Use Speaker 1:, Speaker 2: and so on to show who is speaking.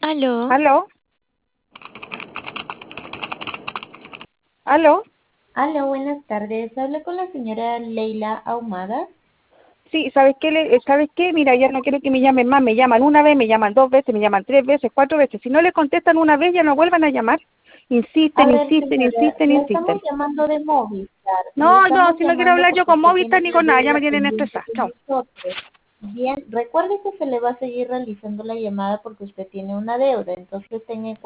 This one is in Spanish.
Speaker 1: Aló,
Speaker 2: ¿Aló? ¿Aló?
Speaker 3: Aló, buenas tardes. Hablo con la señora Leila Ahumada.
Speaker 2: Sí, ¿sabes qué? ¿Sabes qué? Mira, ya no quiero que me llamen más. Me llaman una vez, me llaman dos veces, me llaman tres veces, cuatro veces. Si no le contestan una vez, ya no vuelvan a llamar.
Speaker 3: A
Speaker 2: Insisten,
Speaker 3: ver,
Speaker 2: insisten,
Speaker 3: señora,
Speaker 2: insisten,
Speaker 3: le estamos
Speaker 2: insisten.
Speaker 3: llamando de Movistar. Le
Speaker 2: No, no,
Speaker 3: estamos
Speaker 2: si no quiero
Speaker 3: llamando
Speaker 2: hablar yo
Speaker 3: porque
Speaker 2: con
Speaker 3: usted tiene
Speaker 2: Movistar ni
Speaker 3: una
Speaker 2: con nada, ya me
Speaker 3: deuda
Speaker 2: tienen
Speaker 3: pendiente
Speaker 2: estresada.
Speaker 3: con
Speaker 2: Chao.
Speaker 3: nosotros. Bien, recuerde que se le va a seguir realizando la llamada porque usted tiene una deuda. Entonces, tenga en